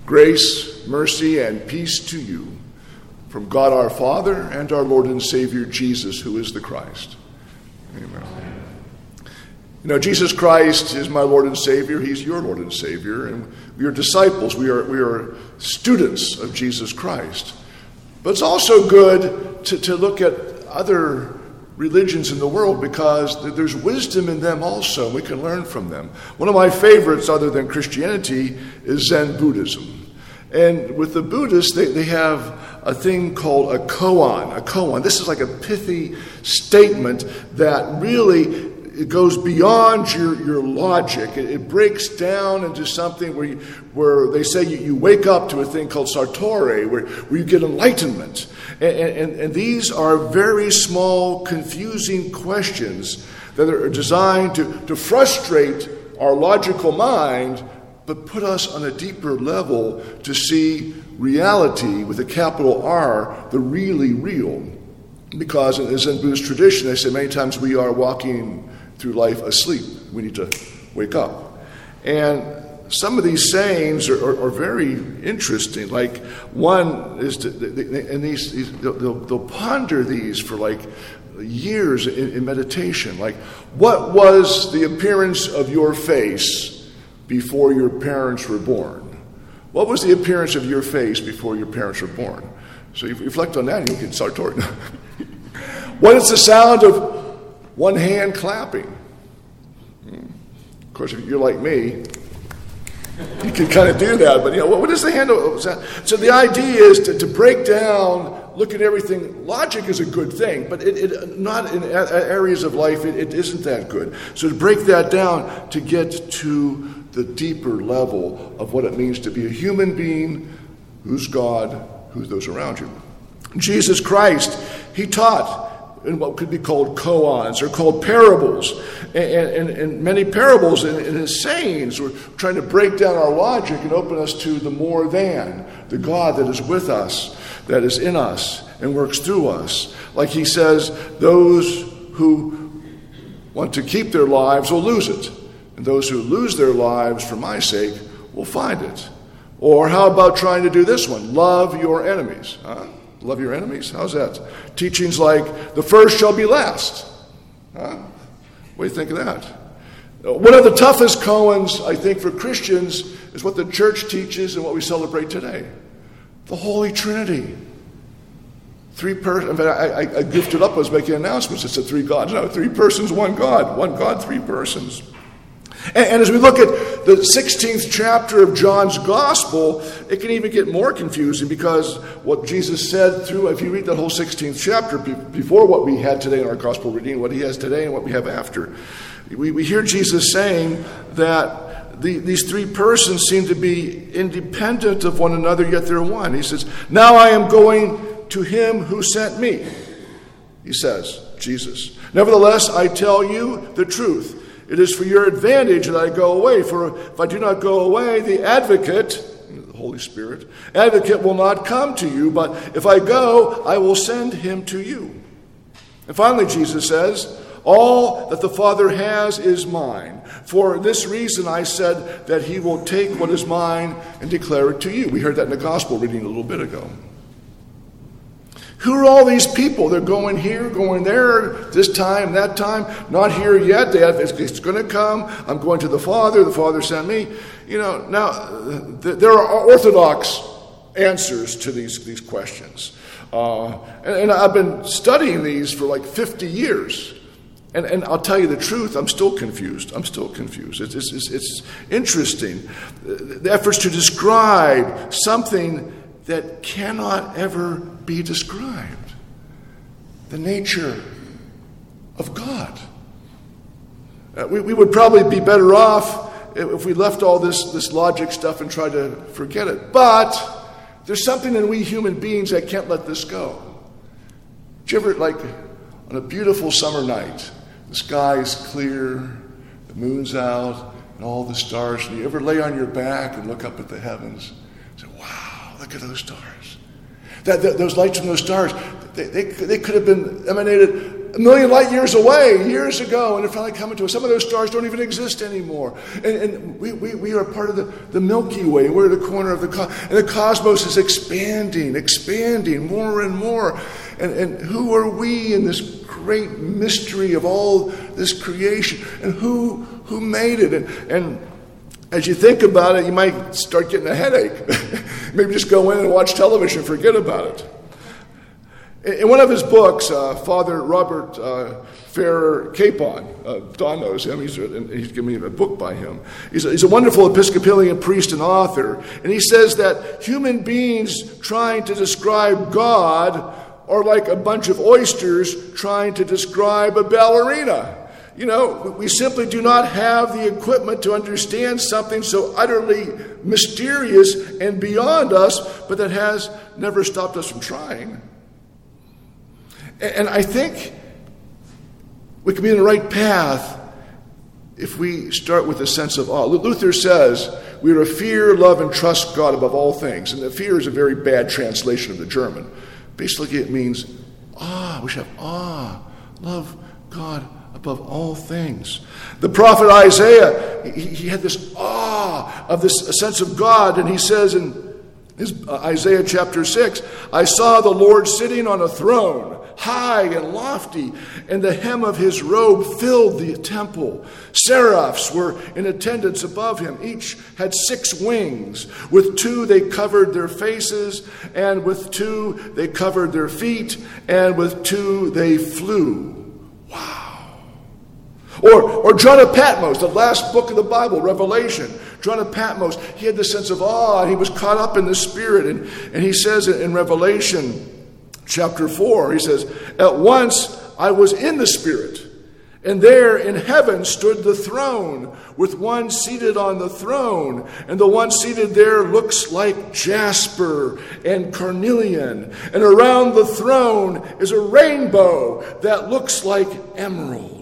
Grace, mercy, and peace to you from God our Father and our Lord and Savior Jesus, who is the Christ. Amen. You know, Jesus Christ is my Lord and Savior. He's your Lord and Savior. And we are disciples. We are students of Jesus Christ. But it's also good to look at other religions in the world, because there's wisdom in them also. We can learn from them. One of my favorites, other than Christianity, is Zen Buddhism. And with the Buddhists, they have a thing called a koan. A koan. This is like a pithy statement that really it goes beyond your logic. It breaks down into something where they say you wake up to a thing called Satori, where you get enlightenment. And these are very small, confusing questions that are designed to frustrate our logical mind, but put us on a deeper level to see reality with a capital R, the really real. Because as in Buddhist tradition, they say many times we are walking through life asleep. We need to wake up. And some of these sayings are very interesting. Like one is, they'll ponder these for like years in meditation. Like, what was the appearance of your face before your parents were born? What was the appearance of your face before your parents were born? So you reflect on that and you can start talking. What is the sound of one hand clapping? Of course, if you're like me, you can kind of do that. But, what is the hand of sound? So the idea is to break down, look at everything. Logic is a good thing, but it not in areas of life, it isn't that good. So to break that down, to get to the deeper level of what it means to be a human being who's God, who's those around you. Jesus Christ, he taught in what could be called koans, or called parables. And many parables in his sayings were trying to break down our logic and open us to the more than, the God that is with us, that is in us, and works through us. Like he says, those who want to keep their lives will lose it, and those who lose their lives for my sake will find it. Or how about trying to do this one? Love your enemies. Love your enemies? How's that? Teachings like, the first shall be last. What do you think of that? One of the toughest koans, I think, for Christians is what the church teaches and what we celebrate today. The Holy Trinity. Three persons. I gifted up, I was making announcements. It said three gods. No, three persons, one God. One God, three persons. And as we look at the 16th chapter of John's Gospel, it can even get more confusing, because what Jesus said through, if you read that whole 16th chapter, before what we had today in our Gospel reading, what he has today and what we have after, we hear Jesus saying that these three persons seem to be independent of one another, yet they're one. He says, now I am going to him who sent me. He says, Jesus. Nevertheless, I tell you the truth. It is for your advantage that I go away. For if I do not go away, the advocate, the Holy Spirit, advocate will not come to you. But if I go, I will send him to you. And finally, Jesus says, all that the Father has is mine. For this reason I said that he will take what is mine and declare it to you. We heard that in the Gospel reading a little bit ago. Who are all these people? They're going here, going there, this time, that time, not here yet. It's going to come. I'm going to the Father sent me. Now, there are orthodox answers to these questions. And I've been studying these for like 50 years. And I'll tell you the truth, I'm still confused. It's interesting. The efforts to describe something that cannot ever be described. The nature of God. We would probably be better off if we left all this logic stuff and tried to forget it. But there's something in we human beings that can't let this go. Did you ever, like, on a beautiful summer night, the sky is clear, the moon's out, and all the stars, and you ever lay on your back and look up at the heavens and say, wow, look at those stars. Those lights from those stars, they could have been emanated been a million light years away years ago, and they're finally coming to us. Some of those stars don't even exist anymore. And we are part of the Milky Way. We're at the corner of the cosmos. And the cosmos is expanding more and more. And who are we in this great mystery of all this creation? And who made it? And as you think about it, you might start getting a headache. Maybe just go in and watch television and forget about it. In one of his books, Father Robert Farrar Capon, Don knows him, he's given me a book by him. He's a wonderful Episcopalian priest and author, and he says that human beings trying to describe God are like a bunch of oysters trying to describe a ballerina. You know, we simply do not have the equipment to understand something so utterly mysterious and beyond us, but that has never stopped us from trying. And I think we can be in the right path if we start with a sense of awe. Luther says we are to fear, love, and trust God above all things. And the fear is a very bad translation of the German. Basically, it means awe. We should have awe, love God above all things. The prophet Isaiah, he had this awe of this sense of God, and he says in Isaiah chapter 6, I saw the Lord sitting on a throne, high and lofty, and the hem of his robe filled the temple. Seraphs were in attendance above him. Each had 6 wings. With 2 they covered their faces, and with 2 they covered their feet, and with 2 they flew. Wow. Or John of Patmos, the last book of the Bible, Revelation. John of Patmos, he had this sense of awe. He was caught up in the Spirit. And he says in Revelation chapter 4, he says, at once I was in the Spirit, and there in heaven stood the throne, with one seated on the throne. And the one seated there looks like jasper and carnelian. And around the throne is a rainbow that looks like emerald.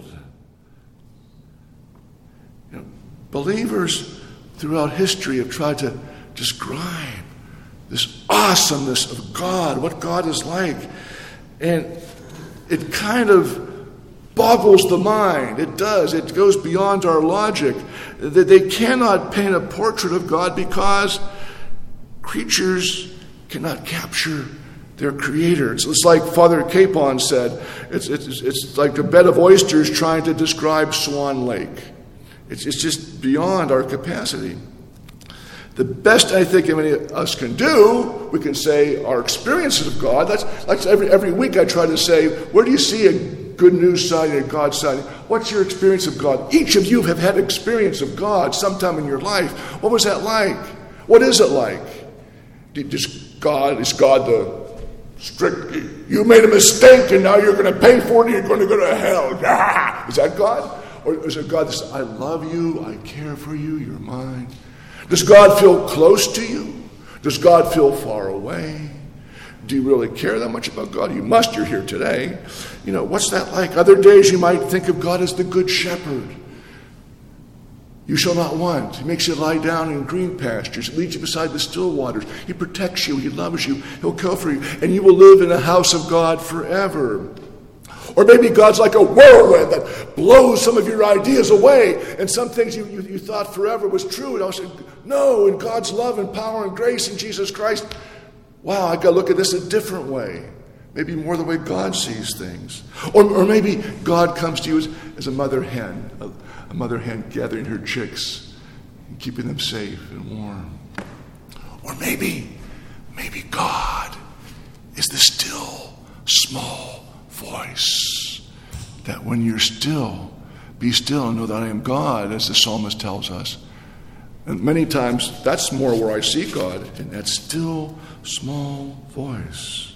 Believers throughout history have tried to describe this awesomeness of God, what God is like. And it kind of boggles the mind. It does. It goes beyond our logic. That they cannot paint a portrait of God because creatures cannot capture their Creator. It's like Father Capon said, it's like a bed of oysters trying to describe Swan Lake. It's just beyond our capacity. The best I think any of us can do, we can say our experiences of God. That's every week I try to say, where do you see a good news sign and a God sign? What's your experience of God? Each of you have had experience of God sometime in your life. What was that like? What is it like? Is God the strict, you made a mistake and now you're going to pay for it and you're going to go to hell? Is that God? Or is it God that says, I love you, I care for you, you're mine? Does God feel close to you? Does God feel far away? Do you really care that much about God? You must, you're here today. You know, what's that like? Other days you might think of God as the good shepherd. You shall not want. He makes you lie down in green pastures. He leads you beside the still waters. He protects you. He loves you. He'll care for you. And you will live in the house of God forever. Or maybe God's like a whirlwind that blows some of your ideas away, and some things you thought forever was true. And I said, no, in God's love and power and grace in Jesus Christ, wow, I got to look at this a different way. Maybe more the way God sees things. Or maybe God comes to you as a mother hen gathering her chicks and keeping them safe and warm. Or maybe God is the still, small voice that when you're still, be still and know that I am God, as the psalmist tells us. And many times that's more where I see God, in that still, small voice.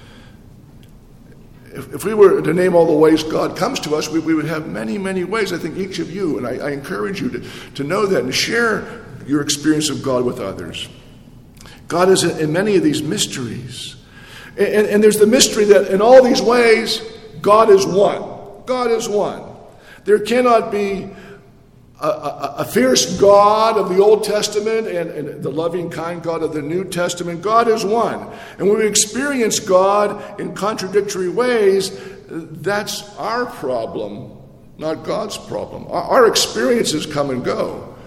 If we were to name all the ways God comes to us, we would have many, many ways. I think each of you, and I encourage you to know that and share your experience of God with others. God is in many of these mysteries. And there's the mystery that in all these ways, God is one. God is one. There cannot be a fierce God of the Old Testament and the loving, kind God of the New Testament. God is one. And when we experience God in contradictory ways, that's our problem, not God's problem. Our experiences come and go.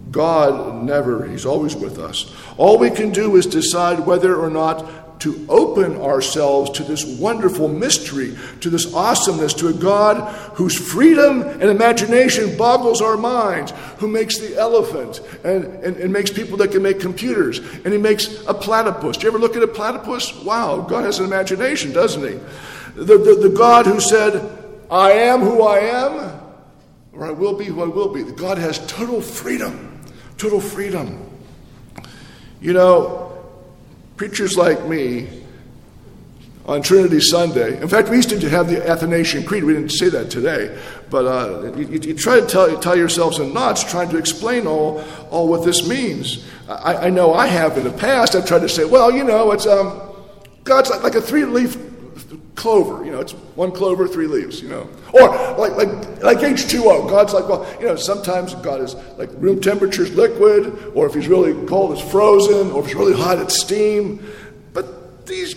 God never, he's always with us. All we can do is decide whether or not to open ourselves to this wonderful mystery, to this awesomeness, to a God whose freedom and imagination boggles our minds, who makes the elephant and makes people that can make computers, and he makes a platypus. Do you ever look at a platypus? Wow, God has an imagination, doesn't he? The God who said, I am who I am, or I will be who I will be. The God has total freedom, total freedom. You know, preachers like me on Trinity Sunday, in fact, we used to have the Athanasian Creed. We didn't say that today, but you try to tie yourselves in knots trying to explain all what this means. I know I have in the past. I've tried to say, well, you know, it's God's like a three-leaf clover. You know, it's one clover, three leaves. You know, or like H2O. God's like, well, you know, sometimes God is like room temperature is liquid, or if he's really cold, it's frozen, or if it's really hot, it's steam. But these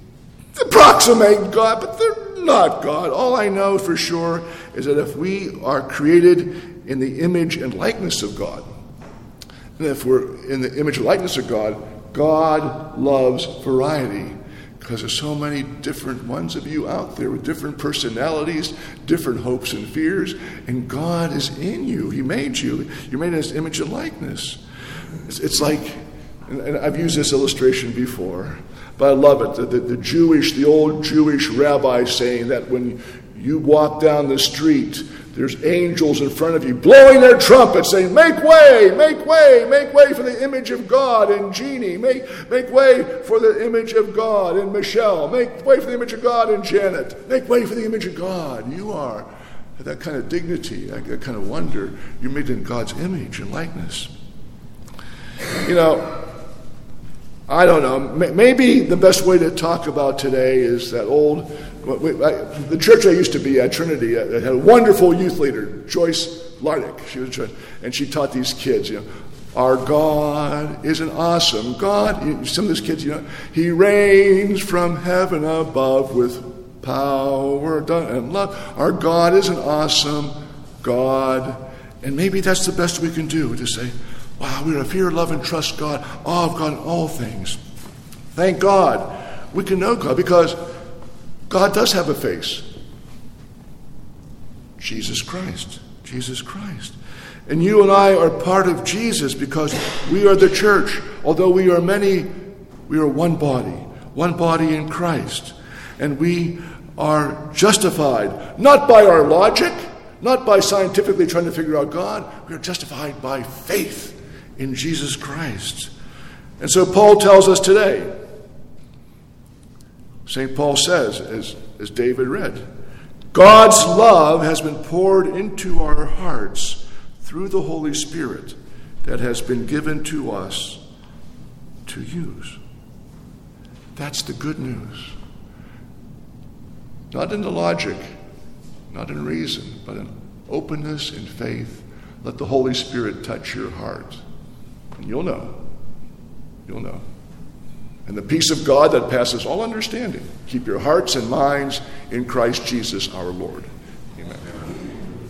approximate God, but they're not God. All I know for sure is that if we are created in the image and likeness of God, and if we're in the image and likeness of God, God loves variety. Because there's so many different ones of you out there with different personalities, different hopes and fears, and God is in you. He made you. You're made in his image and likeness. It's like, and I've used this illustration before, but I love it. The old Jewish rabbi saying that when you walk down the street, there's angels in front of you blowing their trumpets saying, make way, make way, make way for the image of God in Jeannie. Make way for the image of God in Michelle. Make way for the image of God in Janet. Make way for the image of God. You are that kind of dignity, that kind of wonder. You're made in God's image and likeness. You know, I don't know. Maybe the best way to talk about today is that the church I used to be at, Trinity, had a wonderful youth leader, Joyce Lardick. She taught these kids, you know, our God is an awesome God. Some of these kids, you know, he reigns from heaven above with power and love. Our God is an awesome God. And maybe that's the best we can do, to say, wow, we're to fear, love, and trust God, awe of God in all things. Thank God we can know God, because God does have a face. Jesus Christ. Jesus Christ. And you and I are part of Jesus because we are the church. Although we are many, we are one body in Christ. And we are justified, not by our logic, not by scientifically trying to figure out God. We are justified by faith in Jesus Christ. And so Paul tells us today, St. Paul says, as David read, God's love has been poured into our hearts through the Holy Spirit that has been given to us to use. That's the good news. Not in the logic, not in reason, but in openness and faith. Let the Holy Spirit touch your heart. And you'll know. You'll know. And the peace of God that passes all understanding, keep your hearts and minds in Christ Jesus our Lord.